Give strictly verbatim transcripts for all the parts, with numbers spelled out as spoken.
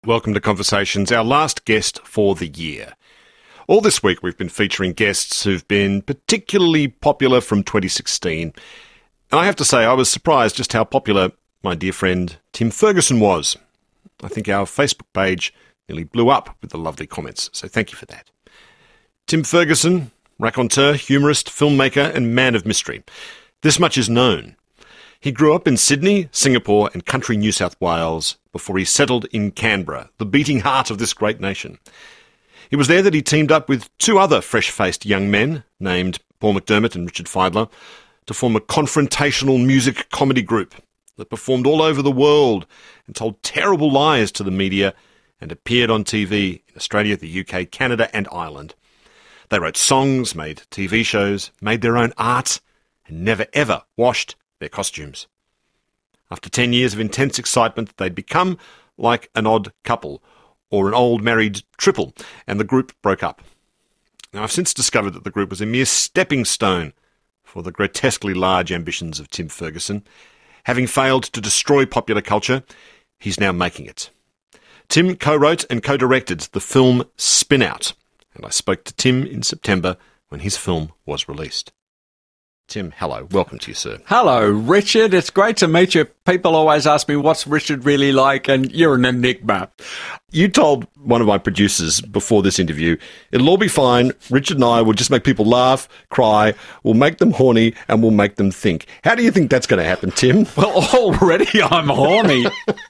Welcome to Conversations, our last guest for the year. All this week we've been featuring guests who've been particularly popular from twenty sixteen. And I have to say I was surprised just how popular my dear friend Tim Ferguson was. I think our Facebook page nearly blew up with the lovely comments, so thank you for that. Tim Ferguson, raconteur, humorist, filmmaker and man of mystery. This much is known. He grew up in Sydney, Singapore and country New South Wales before he settled in Canberra, the beating heart of this great nation. It was there that he teamed up with two other fresh-faced young men, named Paul McDermott and Richard Fidler, to form a confrontational music comedy group that performed all over the world and told terrible lies to the media and appeared on T V in Australia, the U K, Canada and Ireland. They wrote songs, made T V shows, made their own art, and never ever washed their costumes. After ten years of intense excitement, they'd become like an odd couple or an old married triple, and the group broke up. Now, I've since discovered that the group was a mere stepping stone for the grotesquely large ambitions of Tim Ferguson. Having failed to destroy popular culture, he's now making it. Tim co-wrote and co-directed the film Spin Out, and I spoke to Tim in September when his film was released. Tim, hello. Welcome to you, sir. Hello, Richard. It's great to meet you. People always ask me, what's Richard really like? And you're an enigma. You told one of my producers before this interview, it'll all be fine. Richard and I will just make people laugh, cry, we'll make them horny, and we'll make them think. How do you think that's going to happen, Tim? Well, already I'm horny.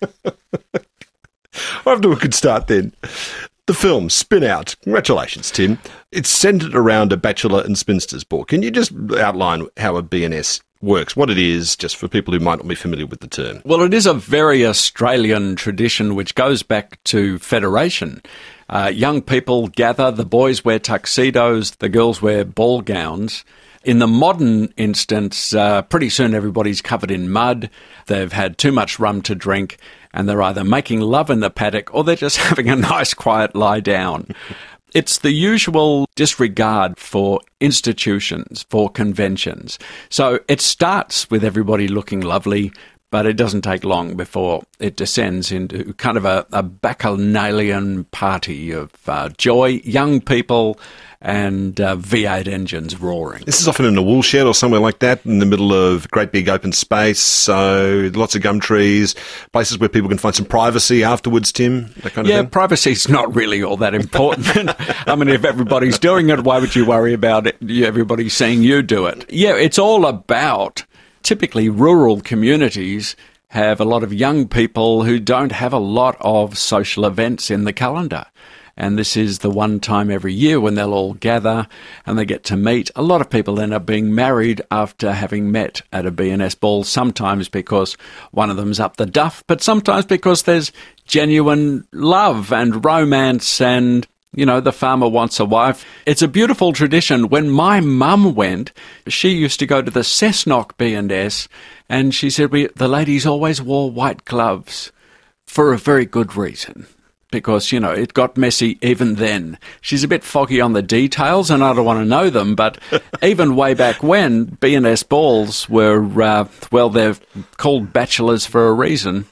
Off to a good start then. The film, Spin Out. Congratulations, Tim. It's centred around a bachelor and spinster's ball. Can you just outline how a B N S works, what it is, just for people who might not be familiar with the term? Well, it is a very Australian tradition which goes back to Federation. Uh, young people gather, the boys wear tuxedos, the girls wear ball gowns. In the modern instance, uh, pretty soon everybody's covered in mud, they've had too much rum to drink, and they're either making love in the paddock or they're just having a nice quiet lie down. It's the usual disregard for institutions, for conventions. So it starts with everybody looking lovely, but it doesn't take long before it descends into kind of a, a bacchanalian party of uh, joy, young people, and uh, V eight engines roaring. This is often in a wool shed or somewhere like that, in the middle of great big open space, so lots of gum trees, places where people can find some privacy afterwards, Tim, that kind of yeah, thing? Yeah, privacy's not really all that important. I mean, if everybody's doing it, why would you worry about it? Everybody seeing you do it. Yeah, it's all about, typically rural communities have a lot of young people who don't have a lot of social events in the calendar. And this is the one time every year when they'll all gather and they get to meet. A lot of people end up being married after having met at a B N S ball, sometimes because one of them's up the duff, but sometimes because there's genuine love and romance and, you know, the farmer wants a wife. It's a beautiful tradition. When my mum went, she used to go to the Cessnock B N S and she said we, the ladies always wore white gloves for a very good reason. Because, you know, it got messy even then. She's a bit foggy on the details, and I don't want to know them, but even way back when, B N S balls were, uh, well, they're called bachelors for a reason.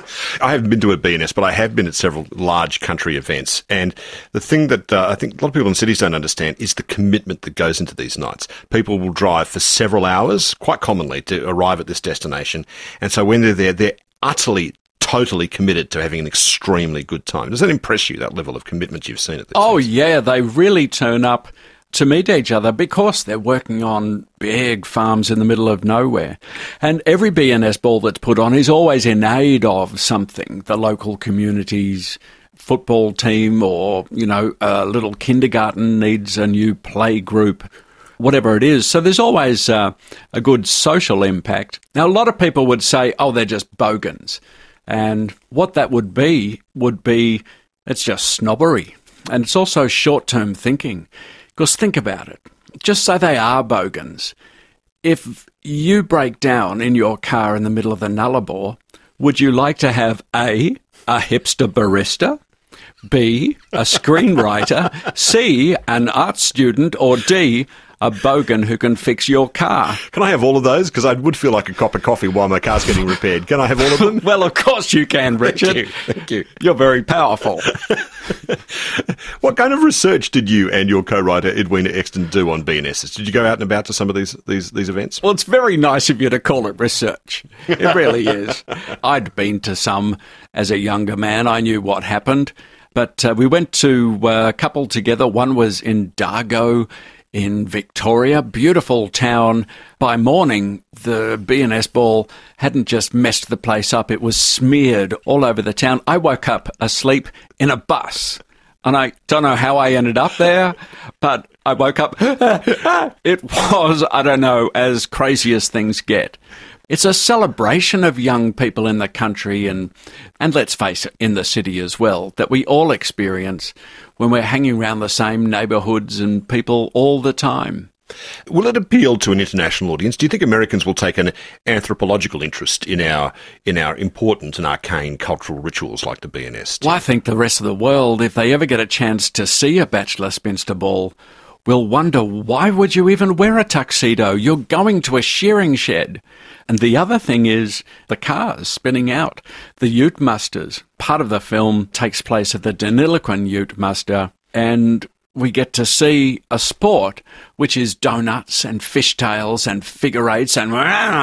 I haven't been to a B N S, but I have been at several large country events. And the thing that uh, I think a lot of people in cities don't understand is the commitment that goes into these nights. People will drive for several hours, quite commonly, to arrive at this destination. And so when they're there, they're utterly totally committed to having an extremely good time. Does that impress you, that level of commitment you've seen at this? Oh, event? Yeah, they really turn up to meet each other because they're working on big farms in the middle of nowhere. And every B N S ball that's put on is always in aid of something, the local community's football team or, you know, a little kindergarten needs a new play group, whatever it is. So there's always uh, a good social impact. Now, a lot of people would say, oh, they're just bogans. And what that would be, would be, it's just snobbery. And it's also short-term thinking. Because think about it. Just say they are bogans. If you break down in your car in the middle of the Nullarbor, would you like to have A, a hipster barista? B, a screenwriter, C, an art student, or D, a bogan who can fix your car? Can I have all of those? Because I would feel like a cup of coffee while my car's getting repaired. Can I have all of them? Well, of course you can, Richard. Thank you. Thank you. You're very powerful. What kind of research did you and your co-writer Edwina Exton do on B N Ss? Did you go out and about to some of these these, these events? Well, it's very nice of you to call it research. It really is. I'd been to some as a younger man. I knew what happened. But uh, we went to uh, a couple together. One was in Dargo in Victoria, beautiful town. By morning, the B N S ball hadn't just messed the place up, it was smeared all over the town. I woke up asleep in a bus, and I don't know how I ended up there, but I woke up. It was, I don't know, as crazy as things get. It's a celebration of young people in the country and, and let's face it, in the city as well, that we all experience when we're hanging around the same neighbourhoods and people all the time. Will it appeal to an international audience? Do you think Americans will take an anthropological interest in our in our important and arcane cultural rituals like the B N S? Well, I think the rest of the world, if they ever get a chance to see a Bachelor Spinster ball, will wonder, why would you even wear a tuxedo? You're going to a shearing shed. And the other thing is the cars spinning out. The Ute Musters. Part of the film takes place at the Deniliquin Ute Muster, and we get to see a sport which is donuts and fishtails and figure eights and,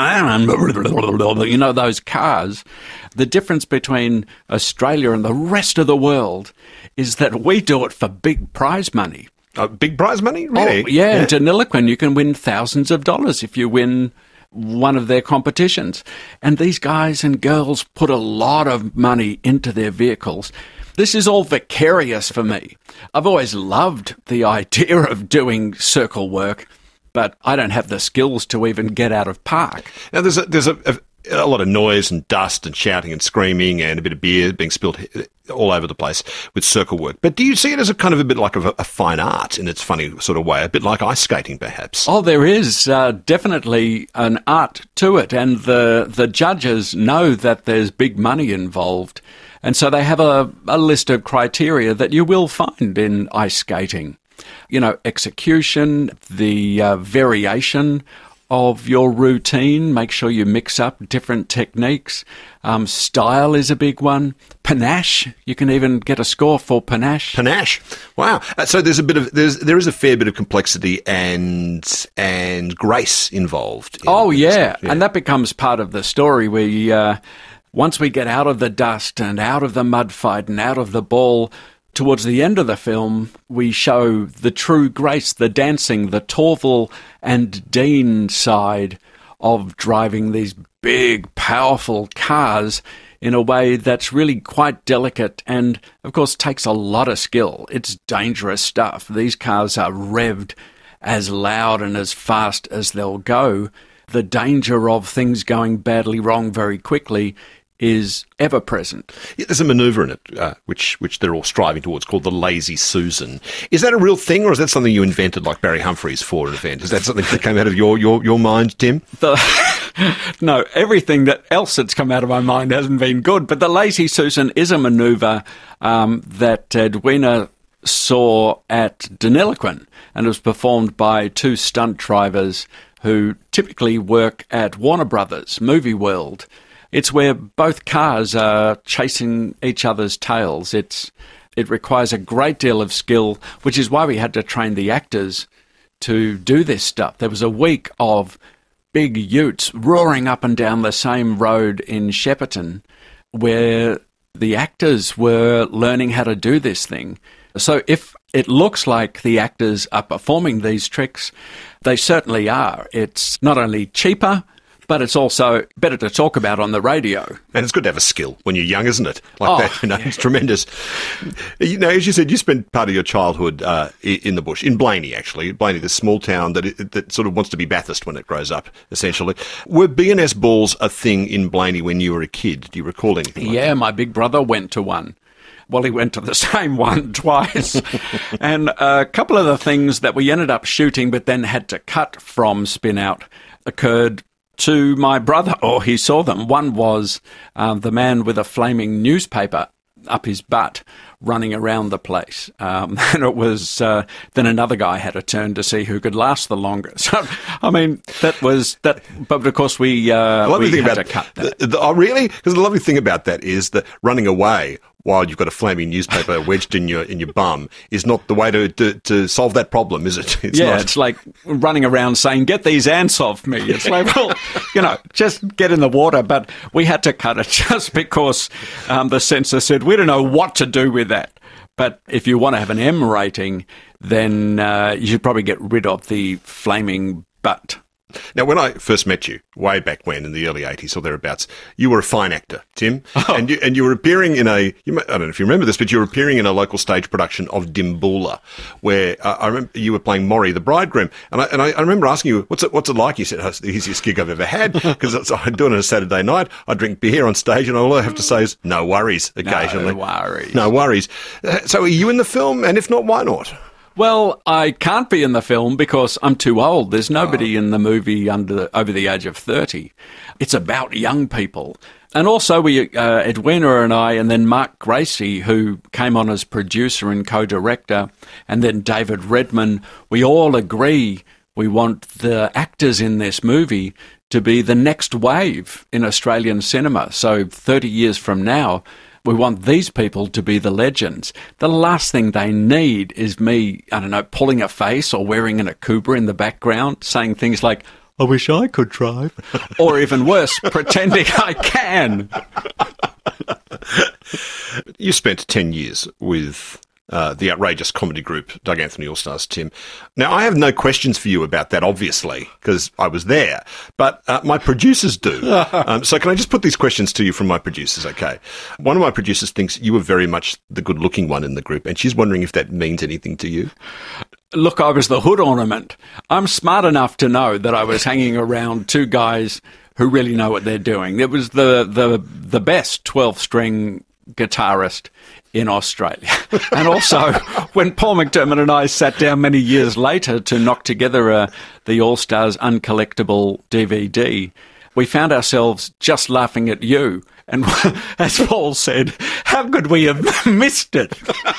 you know, those cars. The difference between Australia and the rest of the world is that we do it for big prize money. Uh, big prize money? Really? Oh, yeah, in Deniliquin you can win thousands of dollars if you win one of their competitions. And these guys and girls put a lot of money into their vehicles. This is all vicarious for me. I've always loved the idea of doing circle work, but I don't have the skills to even get out of park. Now, there's a, there's a, a, a lot of noise and dust and shouting and screaming and a bit of beer being spilled all over the place with circle work. But do you see it as a kind of a bit like a, a fine art in its funny sort of way, a bit like ice skating perhaps? Oh, there is uh, definitely an art to it, and the, the judges know that there's big money involved. And so they have a, a list of criteria that you will find in ice skating. You know, execution, the uh, variation of your routine, make sure you mix up different techniques. Um, style is a big one. Panache, you can even get a score for panache. Panache, wow! Uh, so there's a bit of there's there is a fair bit of complexity and and grace involved. In oh yeah. yeah, and that becomes part of the story. We uh, once we get out of the dust and out of the mud fight and out of the ball. Towards the end of the film, we show the true grace, the dancing, the Torval and Dean side of driving these big, powerful cars in a way that's really quite delicate and, of course, takes a lot of skill. It's dangerous stuff. These cars are revved as loud and as fast as they'll go. The danger of things going badly wrong very quickly is ever present. Yeah, there's a manoeuvre in it, uh, which which they're all striving towards, called the Lazy Susan. Is that a real thing, or is that something you invented, like Barry Humphries for an event? Is that something that came out of your your, your mind, Tim? The, no, everything that else that's come out of my mind hasn't been good. But the Lazy Susan is a manoeuvre um, that Edwina saw at Deniliquin, and it was performed by two stunt drivers who typically work at Warner Brothers Movie World. It's where both cars are chasing each other's tails. It's it requires a great deal of skill, which is why we had to train the actors to do this stuff. There was a week of big utes roaring up and down the same road in Shepparton where the actors were learning how to do this thing. So if it looks like the actors are performing these tricks, they certainly are. It's not only cheaper, but it's also better to talk about on the radio. And it's good to have a skill when you're young, isn't it? Like oh, that, you know, yeah. It's tremendous. You know, as you said, you spent part of your childhood uh, in the bush, in Blaney, actually. Blaney, this small town that it, that sort of wants to be Bathurst when it grows up, essentially. Were B N S balls a thing in Blaney when you were a kid? Do you recall anything like Yeah, that? my big brother went to one. Well, he went to the same one twice. And a couple of the things that we ended up shooting but then had to cut from Spin Out occurred to my brother, or he saw them. One was um, the man with a flaming newspaper up his butt running around the place. Um, and it was, uh, then another guy had a turn to see who could last the longest. So, I mean, that was that, but of course we, uh, the lovely we thing had about to cut that. The, the, oh, really? Because the lovely thing about that is that running away while you've got a flaming newspaper wedged in your in your bum is not the way to to, to solve that problem, is it? It's yeah, not. It's like running around saying, get these ants off me. It's like, well, you know, just get in the water. But we had to cut it just because um, the censor said, we don't know what to do with that. But if you want to have an M rating, then uh, you should probably get rid of the flaming butt. Now, when I first met you, way back when, in the early eighties or thereabouts, you were a fine actor, Tim, oh. and you and you were appearing in a, you may, I don't know if you remember this, but you were appearing in a local stage production of Dimboola, where uh, I remember you were playing Maury, the bridegroom, and I and I, I remember asking you, what's it what's it like? You said, oh, it's the easiest gig I've ever had, because I do it on a Saturday night, I drink beer on stage, and all I have to say is, no worries, occasionally. No worries. No worries. Uh, so are you in the film, and if not, why not? Well, I can't be in the film because I'm too old. There's nobody oh. in the movie under over the age of thirty. It's about young people. And also, we, uh, Edwina and I, and then Mark Gracie, who came on as producer and co-director, and then David Redman, we all agree we want the actors in this movie to be the next wave in Australian cinema. So thirty years from now, we want these people to be the legends. The last thing they need is me, I don't know, pulling a face or wearing an Akuba in the background, saying things like, I wish I could drive. Or even worse, pretending I can. You spent ten years with uh, the outrageous comedy group, Doug Anthony All-Stars, Tim. Now, I have no questions for you about that, obviously, because I was there, but uh, my producers do. um, so can I just put these questions to you from my producers, okay? One of my producers thinks you were very much the good-looking one in the group, and she's wondering if that means anything to you. Look, I was the hood ornament. I'm smart enough to know that I was hanging around two guys who really know what they're doing. It was the the, the best twelve-string guitarist in Australia. And also, when Paul McDermott and I sat down many years later to knock together uh, the All-Stars Uncollectible D V D, we found ourselves just laughing at you. And as Paul said, how could we have missed it?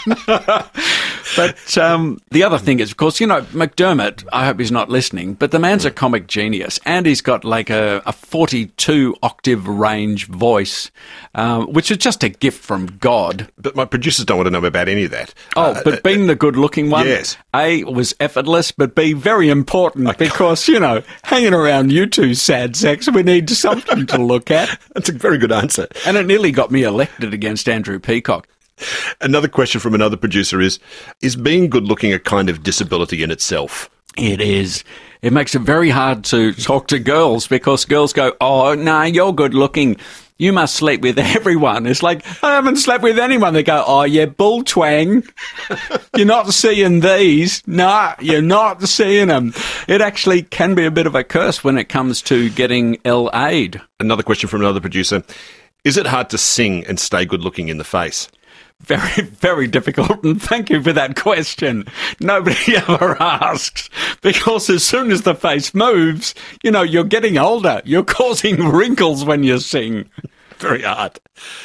But um, the other thing is, of course, you know, McDermott, I hope he's not listening, but the man's a comic genius, and he's got like a, a forty-two octave range voice, um, which is just a gift from God. But my producers don't want to know about any of that. Oh, uh, but being the good-looking one, yes. A, was effortless, but B, very important, okay. Because, you know, hanging around you two sad sacks, we need something to look at. That's a very good answer. And it nearly got me elected against Andrew Peacock. Another question from another producer is, is being good-looking a kind of disability in itself? It is. It makes it very hard to talk to girls because girls go, oh, no, you're good-looking. You must sleep with everyone. It's like, I haven't slept with anyone. They go, oh, yeah, bull twang. You're not seeing these. No, you're not seeing them. It actually can be a bit of a curse when it comes to getting L-Aid. Another question from another producer. Is it hard to sing and stay good-looking in the face? Very, very difficult, and thank you for that question. Nobody ever asks, because as soon as the face moves, you know, you're getting older. You're causing wrinkles when you sing. Very hard.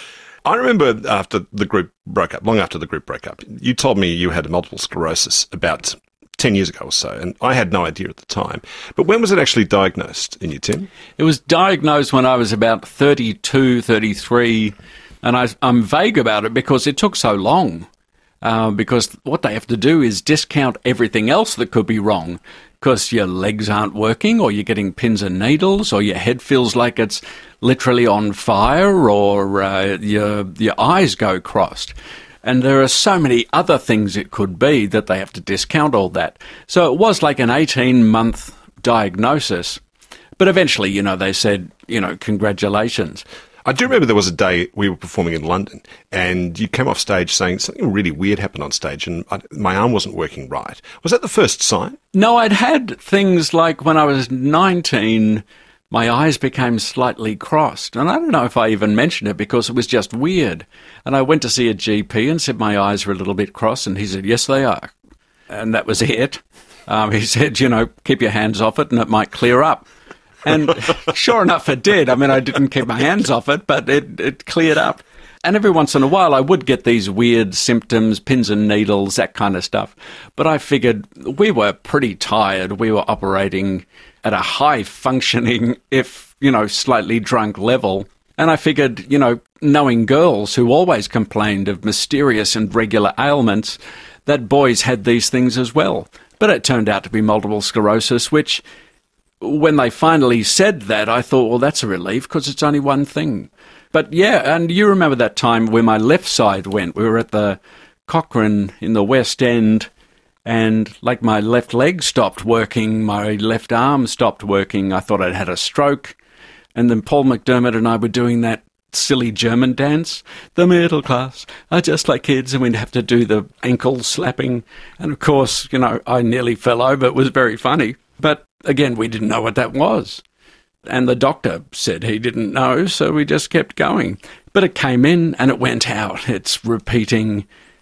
I remember after the group broke up, long after the group broke up, you told me you had multiple sclerosis about ten years ago or so, and I had no idea at the time. But when was it actually diagnosed in you, Tim? It was diagnosed when I was about thirty-two, thirty-three, and I, I'm vague about it because it took so long. Uh, because what they have to do is discount everything else that could be wrong, because your legs aren't working, or you're getting pins and needles, or your head feels like it's literally on fire, or uh, your your eyes go crossed. And there are so many other things it could be that they have to discount all that. So it was like an eighteen-month diagnosis. But eventually, you know, they said, you know, congratulations. I do remember there was a day we were performing in London and you came off stage saying something really weird happened on stage and I, my arm wasn't working right. Was that the first sign? No, I'd had things like when I was nineteen, my eyes became slightly crossed. And I don't know if I even mentioned it because it was just weird. And I went to see a G P and said my eyes were a little bit crossed. And he said, yes, they are. And that was it. Um, he said, you know, keep your hands off it and it might clear up. And sure enough, it did. I mean, I didn't keep my hands off it, but it, it cleared up. And every once in a while I would get these weird symptoms, pins and needles, that kind of stuff. But I figured we were pretty tired. We were operating at a high functioning, if, you know, slightly drunk level. And I figured, you know, knowing girls who always complained of mysterious and regular ailments, that boys had these things as well. But it turned out to be multiple sclerosis, which, when they finally said that, I thought, well, that's a relief because it's only one thing. But yeah, and you remember that time where my left side went. We were at the Cochrane in the West End, and like my left leg stopped working, my left arm stopped working. I thought I'd had a stroke. And then Paul McDermott and I were doing that silly German dance. The middle class are just like kids, and we'd have to do the ankle slapping. And of course, you know, I nearly fell over. It was very funny. But again, we didn't know what that was. And the doctor said he didn't know, so we just kept going. But it came in and it went out. It's repeating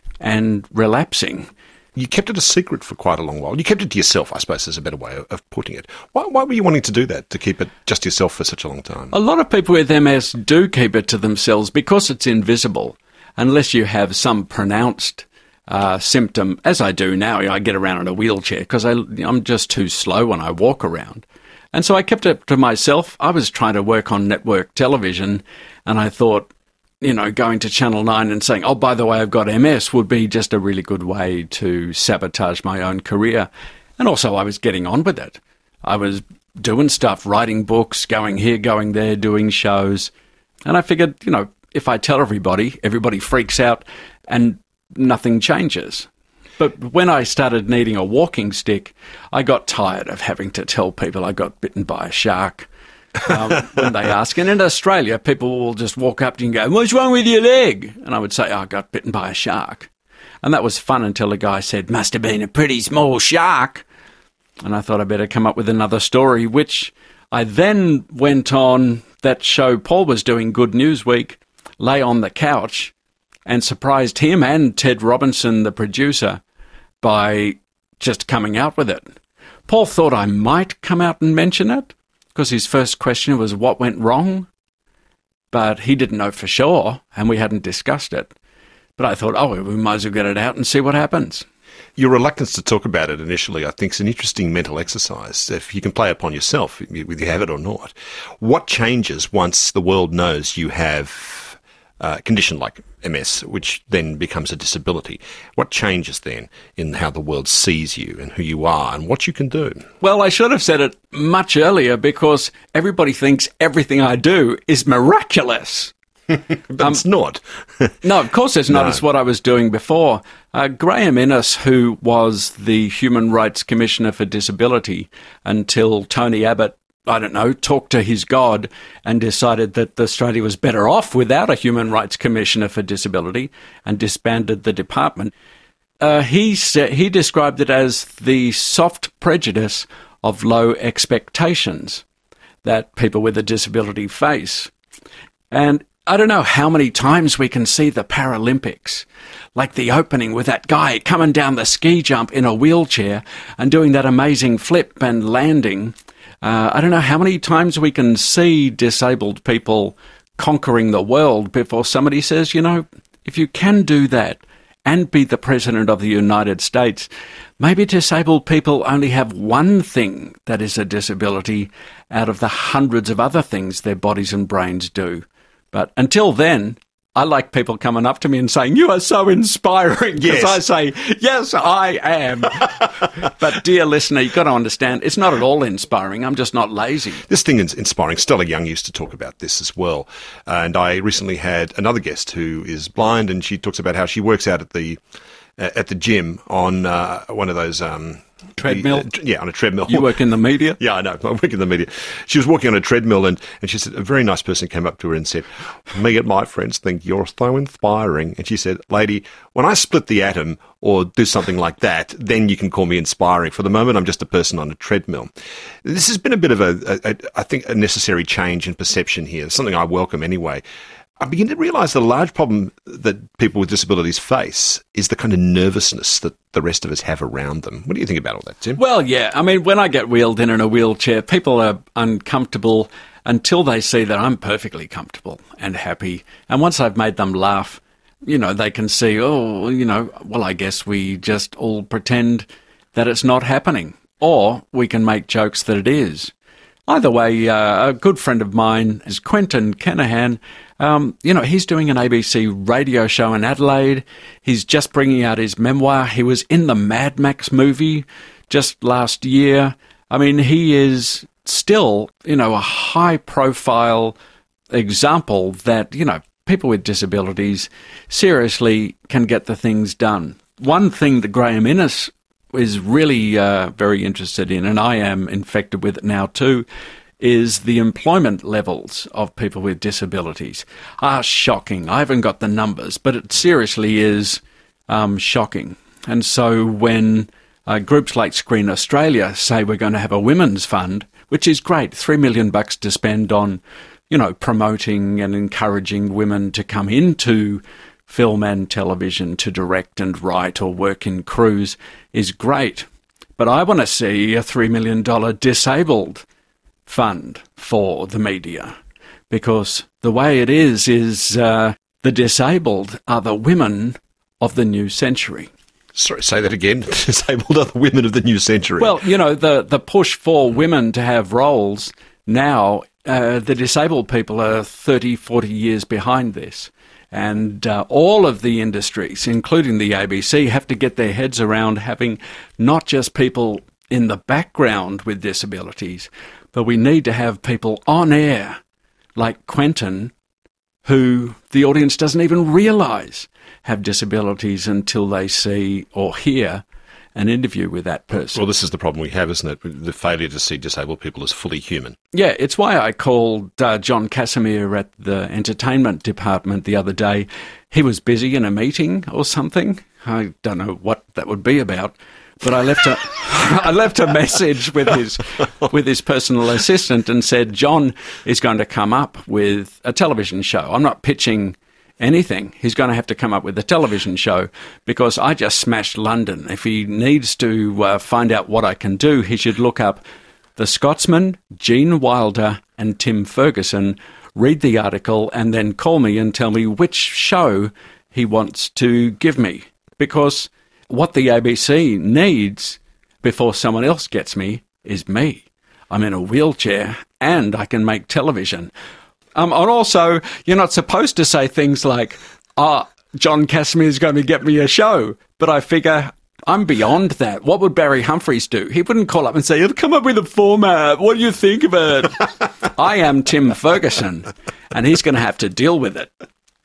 and relapsing. You kept it a secret for quite a long while. You kept it to yourself, I suppose, is a better way of putting it. Why, why were you wanting to do that, to keep it just yourself for such a long time? A lot of people with M S do keep it to themselves because it's invisible, unless you have some pronounced uh, symptom, as I do now. I get around in a wheelchair because I'm just too slow when I walk around. And so I kept it to myself. I was trying to work on network television, and I thought, you know, going to Channel nine and saying, oh, by the way, I've got M S would be just a really good way to sabotage my own career. And also I was getting on with it. I was doing stuff, writing books, going here, going there, doing shows. And I figured, you know, if I tell everybody, everybody freaks out and nothing changes. But when I started needing a walking stick, I got tired of having to tell people I got bitten by a shark. um, when they ask. And in Australia, people will just walk up to you and go, what's wrong with your leg? And I would say, oh, I got bitten by a shark. And that was fun until the guy said, must have been a pretty small shark. And I thought I'd better come up with another story, which I then went on that show Paul was doing, Good News Week, lay on the couch and surprised him and Ted Robinson, the producer, by just coming out with it. Paul thought I might come out and mention it, because his first question was, what went wrong? But he didn't know for sure, and we hadn't discussed it. But I thought, oh, we might as well get it out and see what happens. Your reluctance to talk about it initially, I think, is an interesting mental exercise, if you can play upon yourself, whether you have it or not. What changes once the world knows you have a condition like M S, which then becomes a disability? What changes then in how the world sees you and who you are and what you can do? Well, I should have said it much earlier, because everybody thinks everything I do is miraculous. But um, it's not. No, of course it's not. No. It's what I was doing before. Uh, Graham Innes, who was the Human Rights Commissioner for Disability until Tony Abbott, I don't know, talked to his God and decided that Australia was better off without a Human Rights Commissioner for Disability and disbanded the department. Uh, he sa- he described it as the soft prejudice of low expectations that people with a disability face. And I don't know how many times we can see the Paralympics, like the opening with that guy coming down the ski jump in a wheelchair and doing that amazing flip and landing. Uh, I don't know how many times we can see disabled people conquering the world before somebody says, you know, if you can do that and be the President of the United States, maybe disabled people only have one thing that is a disability out of the hundreds of other things their bodies and brains do. But until then, I like people coming up to me and saying, you are so inspiring. Because Yes. I say, yes, I am. But dear listener, you've got to understand, it's not at all inspiring. I'm just not lazy. This thing is inspiring. Stella Young used to talk about this as well. Uh, and I recently had another guest who is blind, and she talks about how she works out at the uh, at the gym on uh, one of those... Um, Treadmill? The, uh, yeah, on a treadmill. You work in the media? Yeah, I know. I work in the media. She was walking on a treadmill, and, and she said, a very nice person came up to her and said, me and my friends think you're so inspiring. And she said, lady, when I split the atom or do something like that, then you can call me inspiring. For the moment, I'm just a person on a treadmill. This has been a bit of a, a, a I think, a necessary change in perception here, something I welcome anyway. I begin to realise the large problem that people with disabilities face is the kind of nervousness that the rest of us have around them. What do you think about all that, Tim? Well, yeah. I mean, when I get wheeled in in a wheelchair, people are uncomfortable until they see that I'm perfectly comfortable and happy. And once I've made them laugh, you know, they can see, oh, you know, well, I guess we just all pretend that it's not happening. Or we can make jokes that it is. Either way, uh, a good friend of mine is Quentin Kenihan. Um, you know, he's doing an A B C radio show in Adelaide. He's just bringing out his memoir. He was in the Mad Max movie just last year. I mean, he is still, you know, a high-profile example that, you know, people with disabilities seriously can get the things done. One thing that Graham Innes is really uh, very interested in, and I am infected with it now too, is the employment levels of people with disabilities are shocking. I haven't got the numbers, but it seriously is um, shocking. And so when uh, groups like Screen Australia say we're going to have a women's fund, which is great, three million bucks to spend on, you know, promoting and encouraging women to come into film and television to direct and write or work in crews is great. But I want to see a three million dollars disabled fund for the media, because the way it is, is uh, the disabled are the women of the new century. Sorry, say that again. Disabled are the women of the new century. Well, you know, the, the push for women to have roles now, uh, the disabled people are thirty, forty years behind this. And uh, all of the industries, including the A B C, have to get their heads around having not just people in the background with disabilities, but we need to have people on air like Quentin, who the audience doesn't even realise have disabilities until they see or hear an interview with that person. Well, this is the problem we have, isn't it? The failure to see disabled people as fully human. Yeah, it's why I called uh, John Casimir at the entertainment department the other day. He was busy in a meeting or something. I don't know what that would be about, but I left a I left a message with his with his personal assistant and said, John is going to come up with a television show. I'm not pitching anything. He's going to have to come up with a television show because I just smashed London. If he needs to uh, find out what I can do, he should look up The Scotsman, Gene Wilder and Tim Ferguson, read the article and then call me and tell me which show he wants to give me. Because what the A B C needs before someone else gets me is me. I'm in a wheelchair and I can make television. Um, and also, you're not supposed to say things like, oh, John Casimir is going to get me a show. But I figure I'm beyond that. What would Barry Humphries do? He wouldn't call up and say, come up with a format. What do you think of it? I am Tim Ferguson, and he's going to have to deal with it.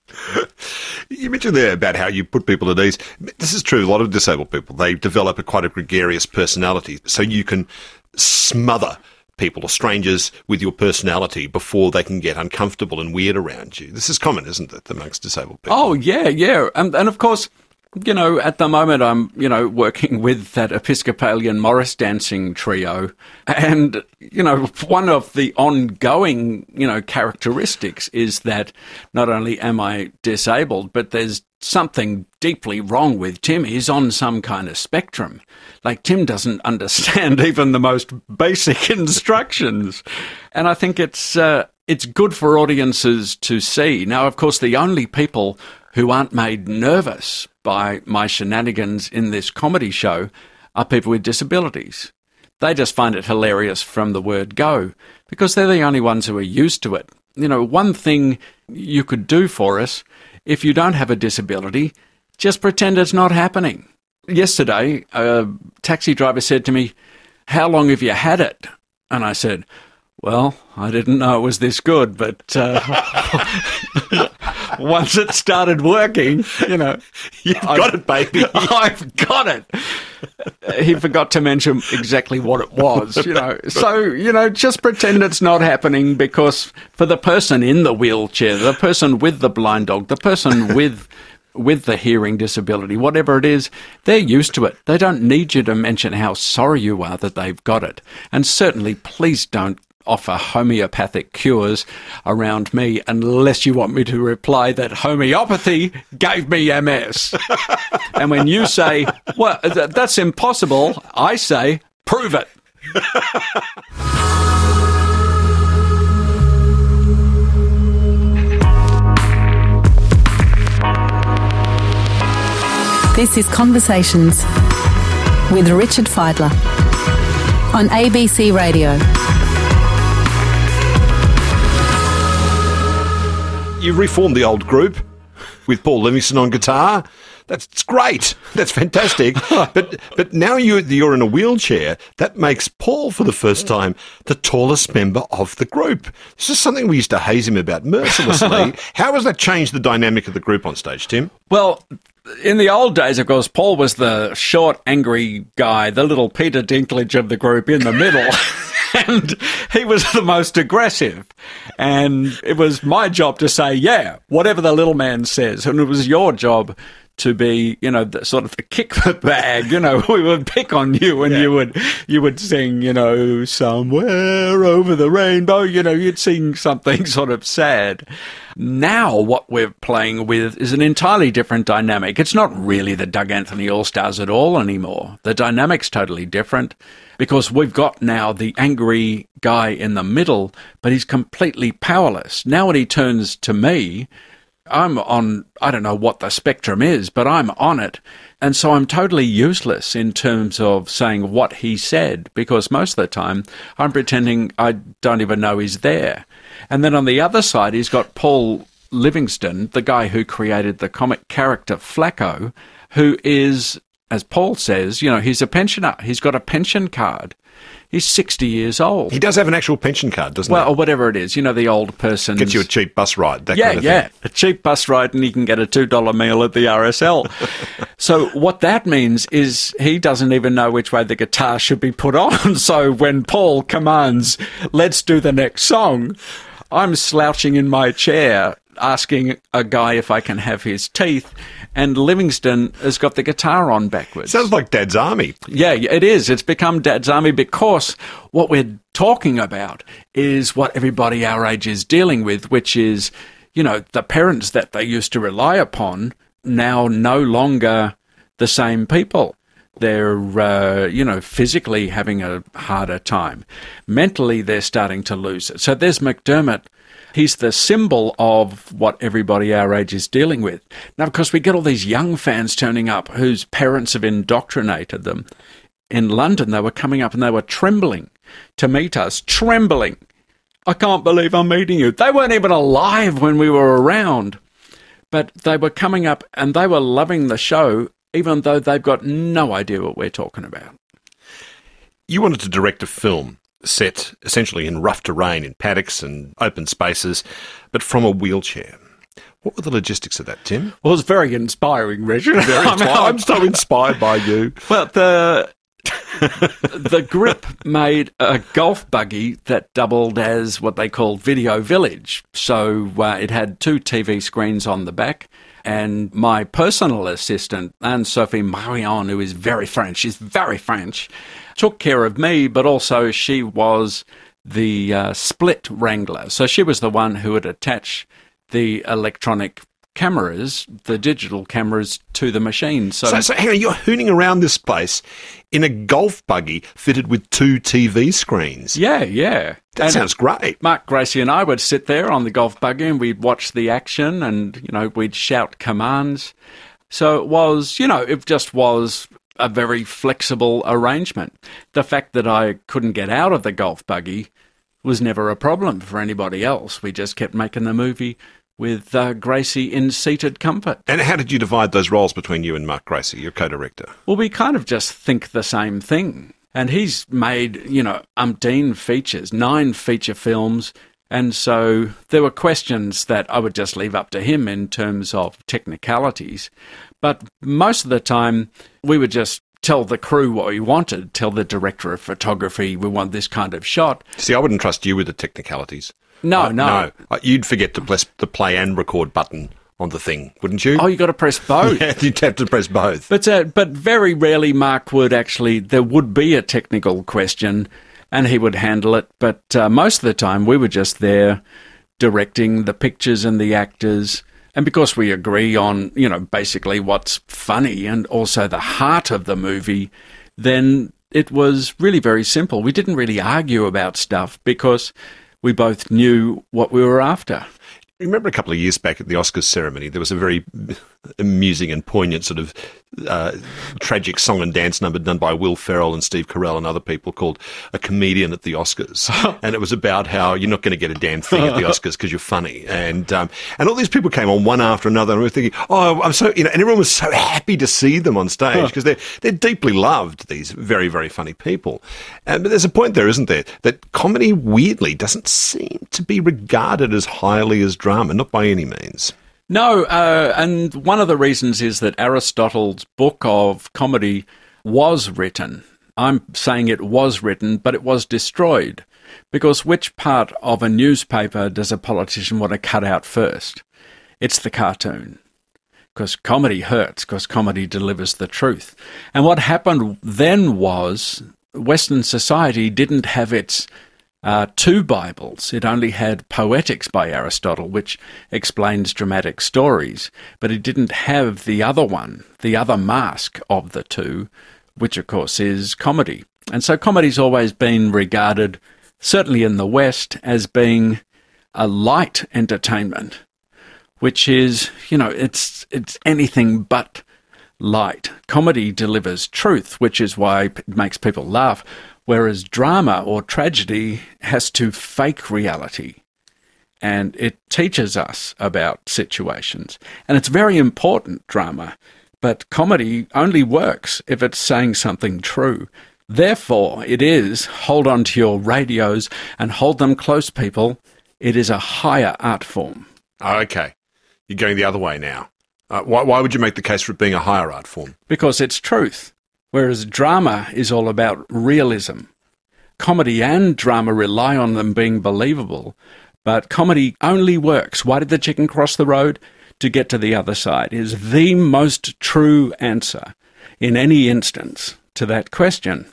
You mentioned there about how you put people at ease. This is true. A lot of disabled people, they develop a quite a gregarious personality. So you can smother people or strangers with your personality before they can get uncomfortable and weird around you. This is common, isn't it, amongst disabled people? Oh, yeah, yeah. And, and of course, you know, at the moment I'm, you know, working with that Episcopalian Morris dancing trio. And, you know, one of the ongoing, you know, characteristics is that not only am I disabled, but there's something deeply wrong with Tim. He's on some kind of spectrum. Like, Tim doesn't understand even the most basic instructions. And I think it's uh, it's good for audiences to see. Now, of course, the only people who aren't made nervous by my shenanigans in this comedy show are people with disabilities. They just find it hilarious from the word go, because they're the only ones who are used to it. You know, one thing you could do for us, if you don't have a disability, just pretend it's not happening. Yesterday, a taxi driver said to me, how long have you had it? And I said, well, I didn't know it was this good, but uh, once it started working, you know. You've got it, baby. I've got it. He forgot to mention exactly what it was, you know. So, you know, just pretend it's not happening, because for the person in the wheelchair, the person with the blind dog, the person with with the hearing disability, whatever it is, they're used to it. They don't need you to mention how sorry you are that they've got it. And certainly, please don't offer homeopathic cures around me unless you want me to reply that homeopathy gave me M S. And when you say, well, th- that's impossible, I say, prove it. This is Conversations with Richard Fidler on A B C Radio. You reformed the old group with Paul Livingston on guitar. That's great. That's fantastic. but but now you, you're in a wheelchair. That makes Paul, for the first time, the tallest member of the group. This is something we used to haze him about mercilessly. How has that changed the dynamic of the group on stage, Tim? Well, in the old days, of course, Paul was the short, angry guy, the little Peter Dinklage of the group in the middle. And he was the most aggressive. And it was my job to say, yeah, whatever the little man says. And it was your job to be, you know, the, sort of the kick the bag. You know, we would pick on you and yeah. you would you would sing, you know, somewhere over the rainbow. You know, you'd sing something sort of sad. Now what we're playing with is an entirely different dynamic. It's not really the Doug Anthony All-Stars at all anymore. The dynamic's totally different because we've got now the angry guy in the middle, but he's completely powerless. Now when he turns to me, I'm on, I don't know what the spectrum is, but I'm on it. And so I'm totally useless in terms of saying what he said, because most of the time I'm pretending I don't even know he's there. And then on the other side, he's got Paul Livingston, the guy who created the comic character Flacco, who is, as Paul says, you know, he's a pensioner. He's got a pension card. He's sixty years old. He does have an actual pension card, doesn't well, he? Well, or whatever it is. You know, the old person gets you a cheap bus ride, that yeah, kind of yeah, thing. a cheap bus ride, and he can get a two dollar meal at the R S L. So what that means is he doesn't even know which way the guitar should be put on. So when Paul commands, let's do the next song, I'm slouching in my chair asking a guy if I can have his teeth, and Livingston has got the guitar on backwards. Sounds like Dad's Army. Yeah, it is. It's become Dad's Army because what we're talking about is what everybody our age is dealing with, which is, you know, the parents that they used to rely upon now no longer the same people. They're, uh, you know, physically having a harder time. Mentally, they're starting to lose it. So there's McDermott. He's the symbol of what everybody our age is dealing with. Now, of course, we get all these young fans turning up whose parents have indoctrinated them. In London, they were coming up and they were trembling to meet us. Trembling. I can't believe I'm meeting you. They weren't even alive when we were around. But they were coming up and they were loving the show, even though they've got no idea what we're talking about. You wanted to direct a film set essentially in rough terrain, in paddocks and open spaces, but from a wheelchair. What were the logistics of that, Tim? Well, it was very inspiring, Richard. Very I mean, I'm so inspired by you. Well, the the Grip made a golf buggy that doubled as what they called Video Village. So uh, it had two T V screens on the back, and my personal assistant, Anne-Sophie Marion, who is very French, she's very French, took care of me, but also she was the uh, split wrangler. So she was the one who would attach the electronic cameras, the digital cameras, to the machine. So, so, so hang on, you're hooning around this place in a golf buggy fitted with two T V screens. Yeah, yeah. That and sounds great. Mark Gracie and I would sit there on the golf buggy and we'd watch the action and, you know, we'd shout commands. So it was, you know, it just was a very flexible arrangement. The fact that I couldn't get out of the golf buggy was never a problem for anybody else. We just kept making the movie with uh, Gracie in seated comfort. And how did you divide those roles between you and Mark Gracie, your co-director? Well, we kind of just think the same thing. And he's made, you know, umpteen features, nine feature films. And so there were questions that I would just leave up to him in terms of technicalities. But most of the time, we would just tell the crew what we wanted, tell the director of photography, we want this kind of shot. See, I wouldn't trust you with the technicalities. No, uh, no. No. Uh, you'd forget to press the play and record button on the thing, wouldn't you? Oh, you got to press both. Yeah, you'd have to press both. But, uh, but very rarely Mark would actually, there would be a technical question and he would handle it. But uh, most of the time we were just there directing the pictures and the actors. And because we agree on, you know, basically what's funny and also the heart of the movie, then it was really very simple. We didn't really argue about stuff because we both knew what we were after. remember a couple of years back at the Oscars ceremony, there was a very amusing and poignant sort of uh, tragic song and dance number done by Will Ferrell and Steve Carell and other people called A Comedian at the Oscars. And it was about how you're not going to get a damn thing at the Oscars because you're funny. And um, and all these people came on one after another, and we were thinking, oh, I'm so, you know, and everyone was so happy to see them on stage because they're, they're deeply loved, these very, very funny people. And, but there's a point there, isn't there, that comedy weirdly doesn't seem to be regarded as highly as drama, not by any means. No, uh, and one of the reasons is that Aristotle's book of comedy was written. I'm saying it was written, but it was destroyed. Because which part of a newspaper does a politician want to cut out first? It's the cartoon. Because comedy hurts, because comedy delivers the truth. And what happened then was Western society didn't have its Uh, two Bibles. It only had Poetics by Aristotle, which explains dramatic stories, but it didn't have the other one, the other mask of the two, which of course is comedy. And so comedy's always been regarded, certainly in the West, as being a light entertainment, which is, you know, it's it's anything but light. Comedy delivers truth, which is why it makes people laugh. Whereas drama or tragedy has to fake reality, and it teaches us about situations. And it's very important, drama, but comedy only works if it's saying something true. Therefore, it is, hold on to your radios and hold them close, people, it is a higher art form. Okay. You're going the other way now. Uh, why, why would you make the case for it being a higher art form? Because it's truth. Whereas drama is all about realism. Comedy and drama rely on them being believable, but comedy only works. Why did the chicken cross the road? To get to the other side is the most true answer in any instance to that question.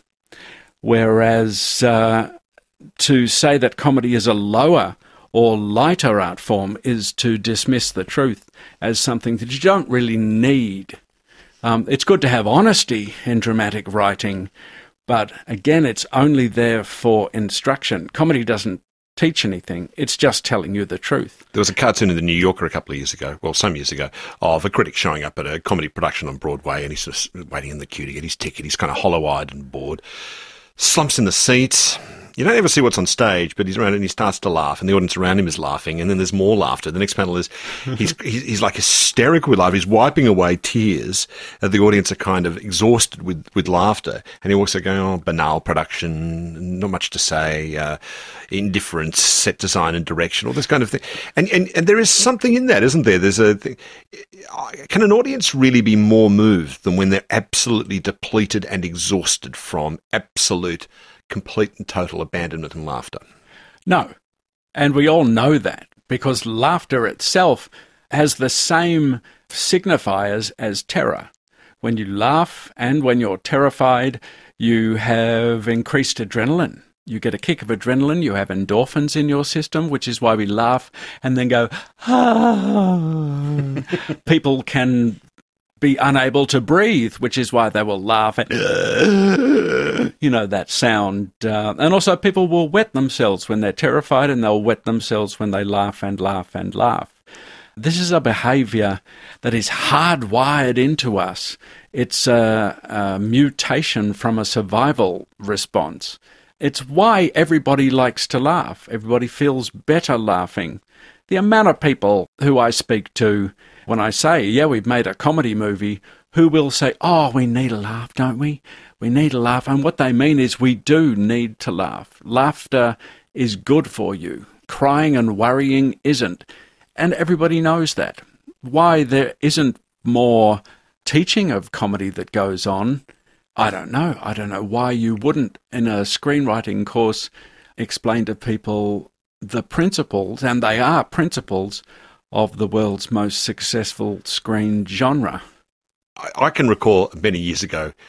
Whereas uh, to say that comedy is a lower or lighter art form is to dismiss the truth as something that you don't really need. Um, it's good to have honesty in dramatic writing, but again, it's only there for instruction. Comedy doesn't teach anything. It's just telling you the truth. There was a cartoon in the New Yorker a couple of years ago, well, some years ago, of a critic showing up at a comedy production on Broadway, and he's just waiting in the queue to get his ticket. He's kind of hollow-eyed and bored, slumps in the seats. You don't ever see what's on stage, but he's around and he starts to laugh, and the audience around him is laughing, and then there's more laughter. The next panel is, he's he's, he's like hysterical with laughter. He's wiping away tears, and the audience are kind of exhausted with, with laughter. And he walks out going, oh, banal production, not much to say, uh, indifference, set design and direction, all this kind of thing. And, and, and there is something in that, isn't there? There's a thing. Can an audience really be more moved than when they're absolutely depleted and exhausted from absolute complete and total abandonment and laughter? No. And we all know that because laughter itself has the same signifiers as terror. When you laugh and when you're terrified, you have increased adrenaline. You get a kick of adrenaline, you have endorphins in your system, which is why we laugh and then go, ah. People can be unable to breathe, which is why they will laugh at, you know, that sound. Uh, and also people will wet themselves when they're terrified, and they'll wet themselves when they laugh and laugh and laugh. This is a behaviour that is hardwired into us. It's a, a mutation from a survival response. It's why everybody likes to laugh. Everybody feels better laughing. The amount of people who I speak to when I say, yeah, we've made a comedy movie, who will say, oh, we need a laugh, don't we? We need a laugh. And what they mean is we do need to laugh. Laughter is good for you. Crying and worrying isn't. And everybody knows that. Why there isn't more teaching of comedy that goes on, I don't know. I don't know why you wouldn't, in a screenwriting course, explain to people the principles, and they are principles, of the world's most successful screen genre. I, I can recall many years ago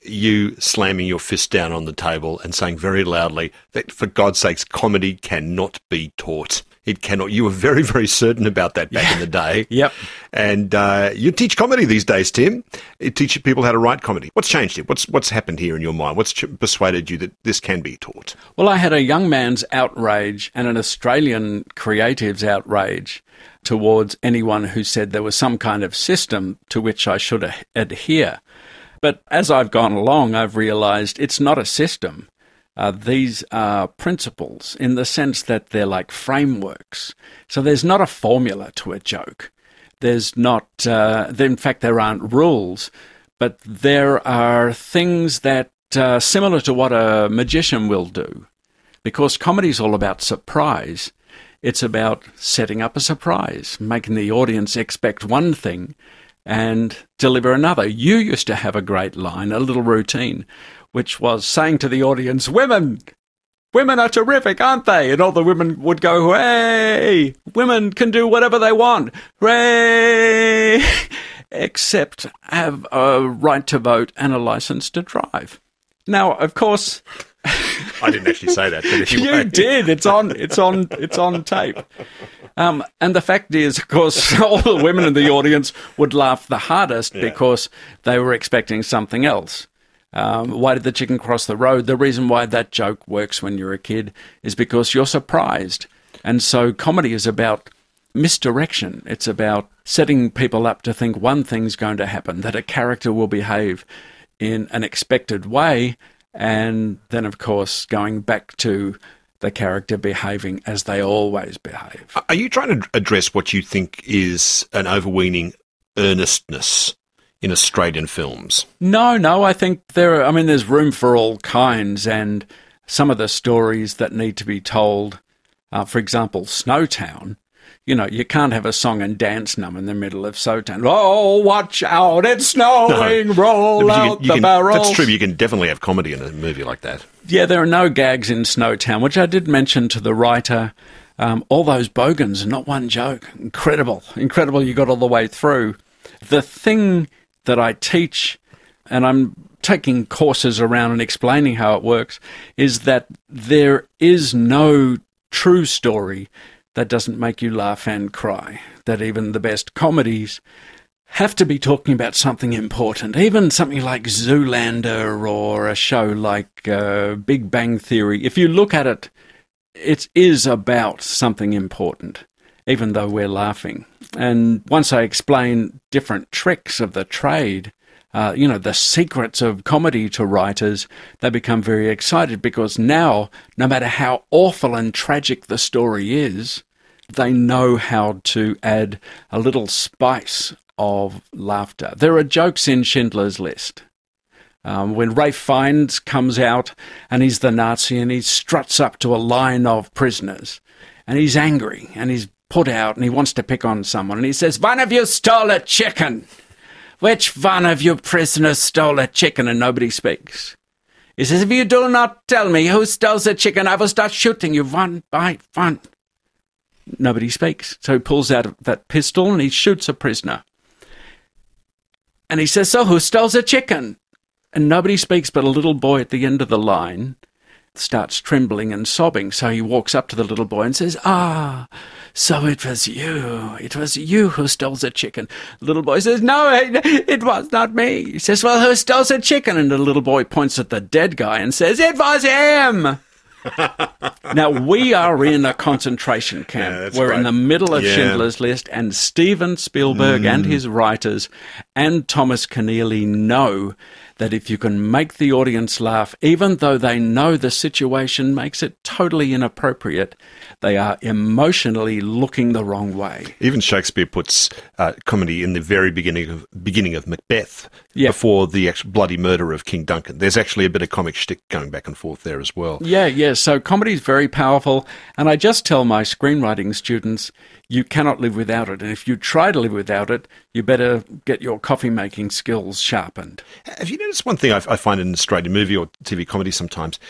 you slamming your fist down on the table and saying very loudly that, for God's sakes, comedy cannot be taught. It cannot. You were very, very certain about that back yeah. in the day. Yep. And uh, you teach comedy these days, Tim. You teach people how to write comedy. What's changed here? What's what's happened here in your mind? What's ch- persuaded you that this can be taught? Well, I had a young man's outrage and an Australian creative's outrage towards anyone who said there was some kind of system to which I should a- adhere. But as I've gone along, I've realised it's not a system. Uh, these are principles in the sense that they're like frameworks. So there's not a formula to a joke. There's not, uh, in fact, there aren't rules, but there are things that uh, similar to what a magician will do. Because comedy's all about surprise. It's about setting up a surprise, making the audience expect one thing and deliver another. You used to have a great line, a little routine, which was saying to the audience, women, women are terrific, aren't they? And all the women would go, hey, women can do whatever they want, hooray, except have a right to vote and a license to drive. Now, of course... I didn't actually say that, but anyway. You did. It's on, it's on, it's on tape. Um, and the fact is, of course, all the women in the audience would laugh the hardest yeah. because they were expecting something else. Um, why did the chicken cross the road? The reason why that joke works when you're a kid is because you're surprised. And so comedy is about misdirection. It's about setting people up to think one thing's going to happen, that a character will behave in an expected way, and then, of course, going back to the character behaving as they always behave. Are you trying to address what you think is an overweening earnestness in Australian films? No, no, I think there are, I mean, there's room for all kinds, and some of the stories that need to be told, uh, for example, Snowtown, you know, you can't have a song and dance number in the middle of Snowtown. Oh, watch out, it's snowing, no. roll no, out you can, you the can, barrels. That's true, you can definitely have comedy in a movie like that. Yeah, there are no gags in Snowtown, which I did mention to the writer. Um, all those bogans, not one joke. Incredible, incredible you got all the way through. The thing that I teach, and I'm taking courses around and explaining how it works, is that there is no true story that doesn't make you laugh and cry, that even the best comedies have to be talking about something important. Even something like Zoolander or a show like uh, Big Bang Theory, if you look at it, it is about something important, even though we're laughing. And once I explain different tricks of the trade, uh, you know, the secrets of comedy to writers, they become very excited because now, no matter how awful and tragic the story is, they know how to add a little spice of laughter. There are jokes in Schindler's List. Um, when Ralph Fiennes comes out and he's the Nazi and he struts up to a line of prisoners and he's angry and he's put out and he wants to pick on someone and he says, one of you stole a chicken. Which one of you prisoners stole a chicken? And nobody speaks. He says, if you do not tell me who stole the chicken, I will start shooting you one by one. Nobody speaks. So he pulls out that pistol and he shoots a prisoner. And he says, so who stole the chicken? And nobody speaks, but a little boy at the end of the line starts trembling and sobbing. So he walks up to the little boy and says, ah, so it was you. It was you who stole the chicken. The little boy says, no, it, it was not me. He says, well, who stole the chicken? And the little boy points at the dead guy and says, it was him. Now, we are in a concentration camp. Yeah, We're right. in the middle of Yeah. Schindler's List, and Steven Spielberg mm. and his writers and Thomas Keneally know that if you can make the audience laugh, even though they know the situation makes it totally inappropriate, they are emotionally looking the wrong way. Even Shakespeare puts uh, comedy in the very beginning of beginning of Macbeth, Yeah. before the actual bloody murder of King Duncan. There's actually a bit of comic shtick going back and forth there as well. Yeah, yeah. So comedy is very powerful, and I just tell my screenwriting students, you cannot live without it. And if you try to live without it, you better get your coffee-making skills sharpened. Have you noticed one thing I, I find in an Australian movie or T V comedy sometimes?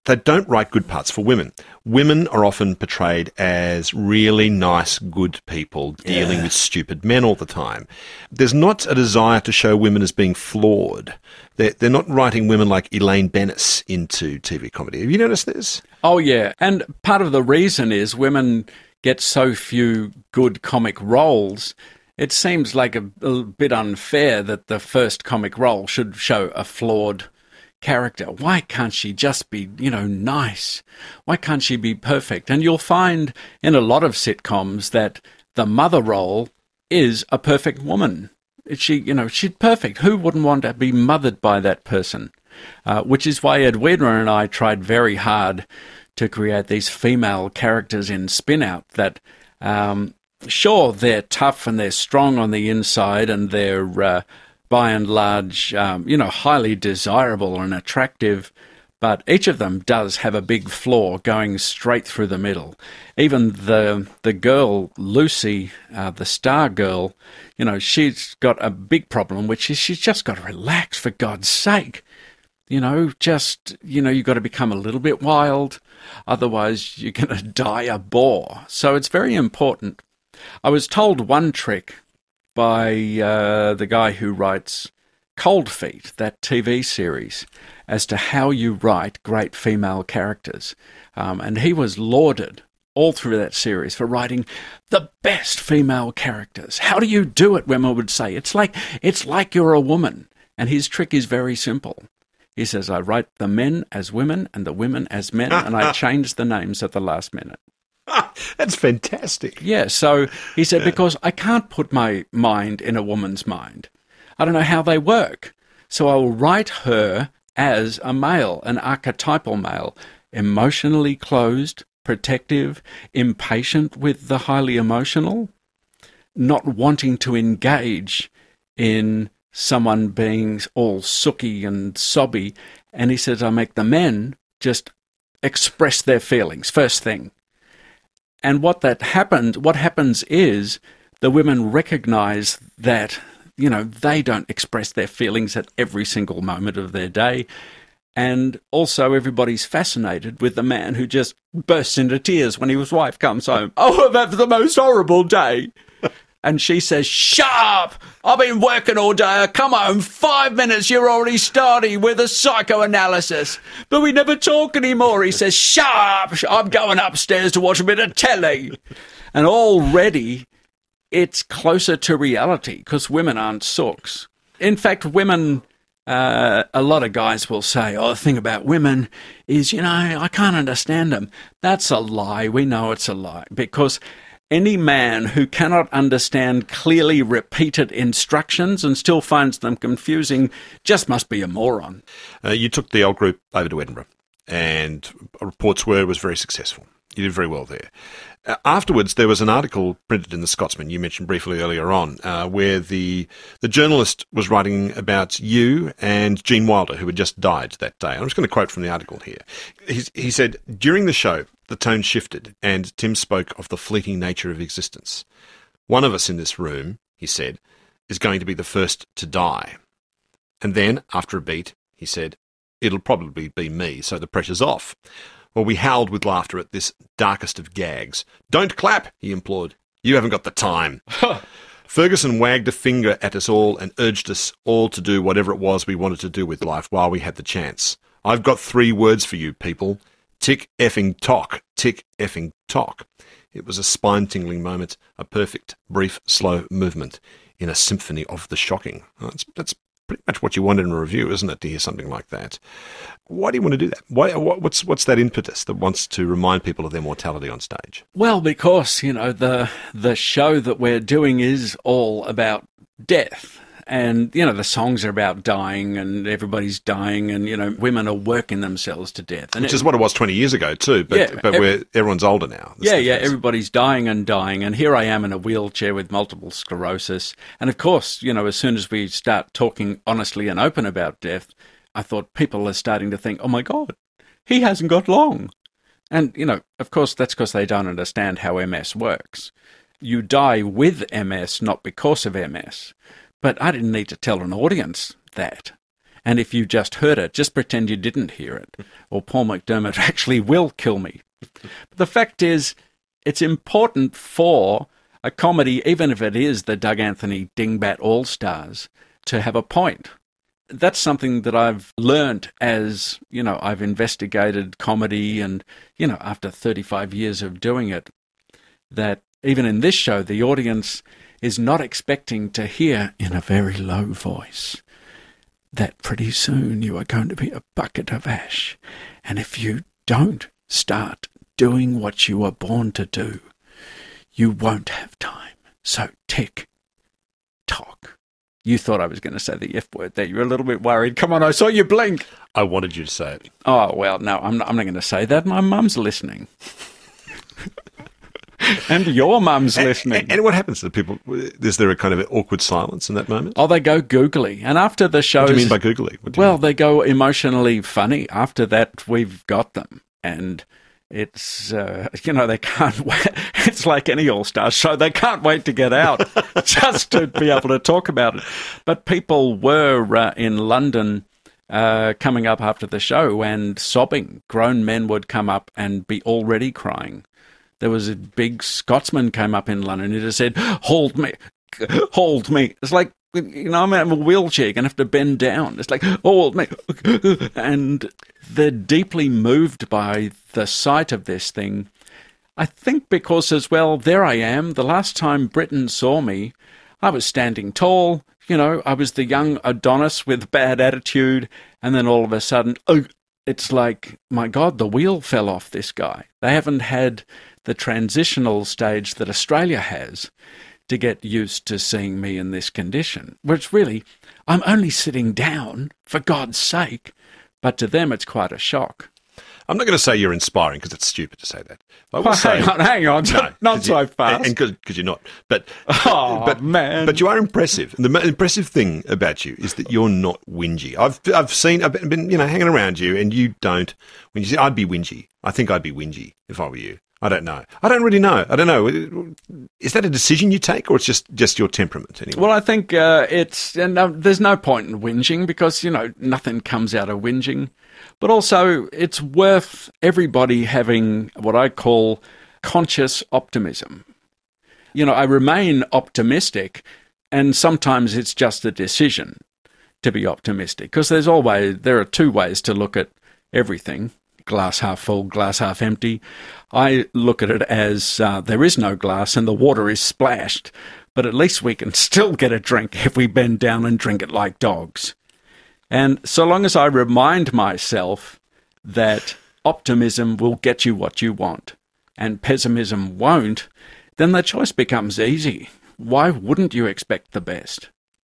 they don't write good parts for women. Women are often portrayed as really nice, good people dealing Yeah. with stupid men all the time. There's not a desire to show women as being flawed. They're, they're not writing women like Elaine Bennis into T V comedy. Have you noticed this? Oh, yeah. And part of the reason is women get so few good comic roles. It seems like a, a bit unfair that the first comic role should show a flawed character. Why can't she just be, you know, nice? Why can't she be perfect? And you'll find in a lot of sitcoms that the mother role is a perfect woman. She, you know, she's perfect. Who wouldn't want to be mothered by that person? Uh, which is why Edwina and I tried very hard to create these female characters in Spin Out that, um, sure, they're tough and they're strong on the inside and they're, uh, by and large, um, you know, highly desirable and attractive, but each of them does have a big flaw going straight through the middle. Even the the girl, Lucy, uh, the star girl, you know, she's got a big problem, which is she's just got to relax, for God's sake. You know, just, you know, you've got to become a little bit wild, otherwise you're going to die a bore. So it's very important. I was told one trick by uh, the guy who writes Cold Feet, that T V series, as to how you write great female characters. Um, and he was lauded all through that series for writing the best female characters. How do you do it? Women would say, it's like, it's like you're a woman. And his trick is very simple. He says, I write the men as women and the women as men, and I change the names at the last minute. That's fantastic. Yeah, so he said, because I can't put my mind in a woman's mind. I don't know how they work. So I will write her as a male, an archetypal male, emotionally closed, protective, impatient with the highly emotional, not wanting to engage in someone being all sooky and sobby. And he says, I make the men just express their feelings, first thing. And what that happened, what happens is the women recognize that, you know, they don't express their feelings at every single moment of their day. And also everybody's fascinated with the man who just bursts into tears when his wife comes home. Oh, I've had the most horrible day. And she says, shut up! I've been working all day. I come home, five minutes, you're already starting with a psychoanalysis. But we never talk anymore. He says, shut up! I'm going upstairs to watch a bit of telly. And already it's closer to reality because women aren't sooks. In fact, women, uh, a lot of guys will say, oh, the thing about women is, you know, I can't understand them. That's a lie. We know it's a lie because any man who cannot understand clearly repeated instructions and still finds them confusing just must be a moron. Uh, you took the old group over to Edinburgh, and reports were it was very successful. You did very well there. Uh, afterwards, there was an article printed in The Scotsman, you mentioned briefly earlier on, uh, where the the journalist was writing about you and Gene Wilder, who had just died that day. I'm just going to quote from the article here. He, he said, during the show, the tone shifted, and Tim spoke of the fleeting nature of existence. One of us in this room, he said, is going to be the first to die. And then, after a beat, he said, it'll probably be me, so the pressure's off. Well, we howled with laughter at this darkest of gags. Don't clap, he implored. You haven't got the time. Ferguson wagged a finger at us all and urged us all to do whatever it was we wanted to do with life while we had the chance. I've got three words for you, people. Tick effing tock. Tick effing tock. It was a spine-tingling moment, a perfect, brief, slow movement in a symphony of the shocking. That's, that's pretty much what you want in a review, isn't it, to hear something like that? Why do you want to do that? Why, what's, what's that impetus that wants to remind people of their mortality on stage? Well, because, you know, the the show that we're doing is all about death. And, you know, the songs are about dying and everybody's dying and, you know, women are working themselves to death. And Which is what it was twenty years ago too, but, Yeah, but ev- we're, everyone's older now. That's Yeah, the yeah, difference. everybody's dying and dying. And here I am in a wheelchair with multiple sclerosis. And of course, you know, as soon as we start talking honestly and open about death, I thought people are starting to think, oh my God, he hasn't got long. And, you know, of course, that's because they don't understand how M S works. You die with M S, not because of M S. But I didn't need to tell an audience that. And if you just heard it, just pretend you didn't hear it, or Paul McDermott actually will kill me. But the fact is, it's important for a comedy, even if it is the Doug Anthony Dingbat All-Stars, to have a point. That's something that I've learned as, you know, I've investigated comedy and, you know, after thirty-five years of doing it, that even in this show, the audience is not expecting to hear in a very low voice that pretty soon you are going to be a bucket of ash. And if you don't start doing what you were born to do, you won't have time. So tick, tock. You thought I was going to say the F word there. You were a little bit worried. Come on, I saw you blink. I wanted you to say it. Oh, well, no, I'm not, I'm not going to say that. My mum's listening. And your mum's and, listening. And, and what happens to the people? Is there a kind of awkward silence in that moment? Oh, they go googly. And after the show... What do you mean by googly? What do you well, mean? They go emotionally funny. After that, we've got them. And it's, uh, you know, they can't wait. It's like any All-Star show. They can't wait to get out just to be able to talk about it. But people were uh, in London uh, coming up after the show and sobbing. Grown men would come up and be already crying. There was a big Scotsman came up in London and he just said, hold me, hold me. It's like, you know, I'm in a wheelchair, you're going to have to bend down. It's like, hold me. And they're deeply moved by the sight of this thing. I think because as well, there I am. The last time Britain saw me, I was standing tall. You know, I was the young Adonis with bad attitude. And then all of a sudden, oh, it's like, my God, the wheel fell off this guy. They haven't had the transitional stage that Australia has to get used to seeing me in this condition, which really, I'm only sitting down, for God's sake, but to them it's quite a shock. I'm not going to say you're inspiring because it's stupid to say that. I will Well, say, hang on, hang on, no, not so you, fast. And because you're not. But, oh, but, man. But you are impressive. And the mo- impressive thing about you is that you're not whingy. I've I've seen, I've been, you know, hanging around you and you don't, when you say, I'd be whingy. I think I'd be whingy if I were you. I don't know. I don't really know. I don't know. Is that a decision you take, or it's just, just your temperament anyway? Well, I think uh, it's... And, uh, there's no point in whinging because, you know, nothing comes out of whinging. But also, it's worth everybody having what I call conscious optimism. You know, I remain optimistic, and sometimes it's just a decision to be optimistic because there's always... There are two ways to look at everything. Glass half full, glass half empty. I look at it as uh, there is no glass and the water is splashed, but at least we can still get a drink if we bend down and drink it like dogs. And so long as I remind myself that optimism will get you what you want and pessimism won't, then the choice becomes easy. Why wouldn't you expect the best?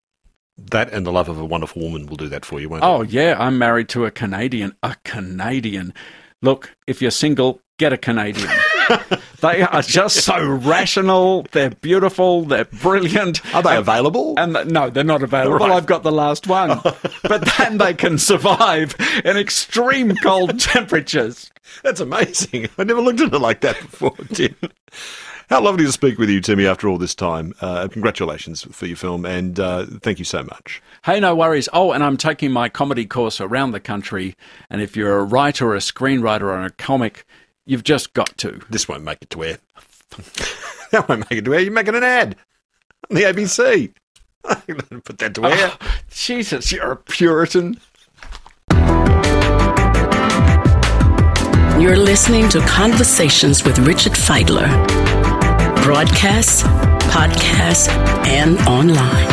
That and the love of a wonderful woman will do that for you, won't Oh, it? yeah, I'm married to a Canadian. A Canadian. Look, if you're single, get a Canadian. They are just so rational. They're beautiful. They're brilliant. Are they and, available? And the, no, they're not available. Right. I've got the last one. But then they can survive in extreme cold temperatures. That's amazing. I never looked at it like that before, Tim. How lovely to speak with you, Timmy, after all this time. Uh, congratulations for your film, and uh, thank you so much. Hey, no worries. Oh, and I'm taking my comedy course around the country, and if you're a writer, a screenwriter, or a comic, you've just got to. This won't make it to air. That won't make it to air. You're making an ad on the A B C. Put that to air. Oh, Jesus, you're a Puritan. You're listening to Conversations with Richard Feidler. Broadcast, podcast, and online.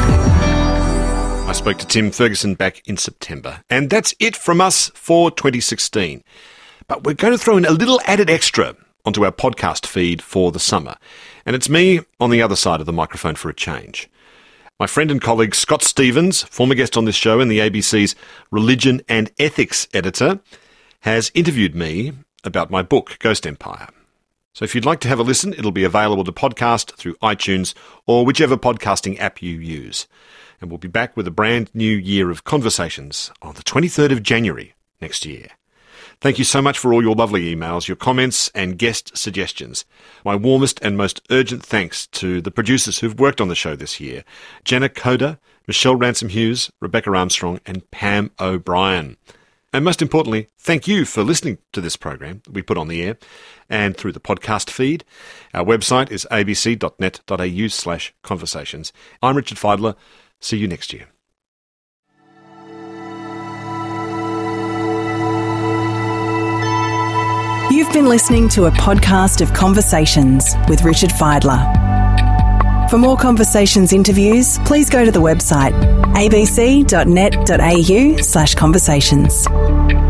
I spoke to Tim Ferguson back in September, and that's it from us for twenty sixteen. But we're going to throw in a little added extra onto our podcast feed for the summer, and it's me on the other side of the microphone for a change. My friend and colleague Scott Stevens, former guest on this show and the A B C's Religion and Ethics editor, has interviewed me about my book, Ghost Empire. So if you'd like to have a listen, it'll be available to podcast through iTunes or whichever podcasting app you use. And we'll be back with a brand new year of conversations on the twenty-third of January next year. Thank you so much for all your lovely emails, your comments and guest suggestions. My warmest and most urgent thanks to the producers who've worked on the show this year, Jenna Coda, Michelle Ransom-Hughes, Rebecca Armstrong and Pam O'Brien. And most importantly, thank you for listening to this program that we put on the air and through the podcast feed. Our website is abc.net.au slash conversations. I'm Richard Fidler. See you next year. You've been listening to a podcast of Conversations with Richard Fidler. For more Conversations interviews, please go to the website abc.net.au slash conversations.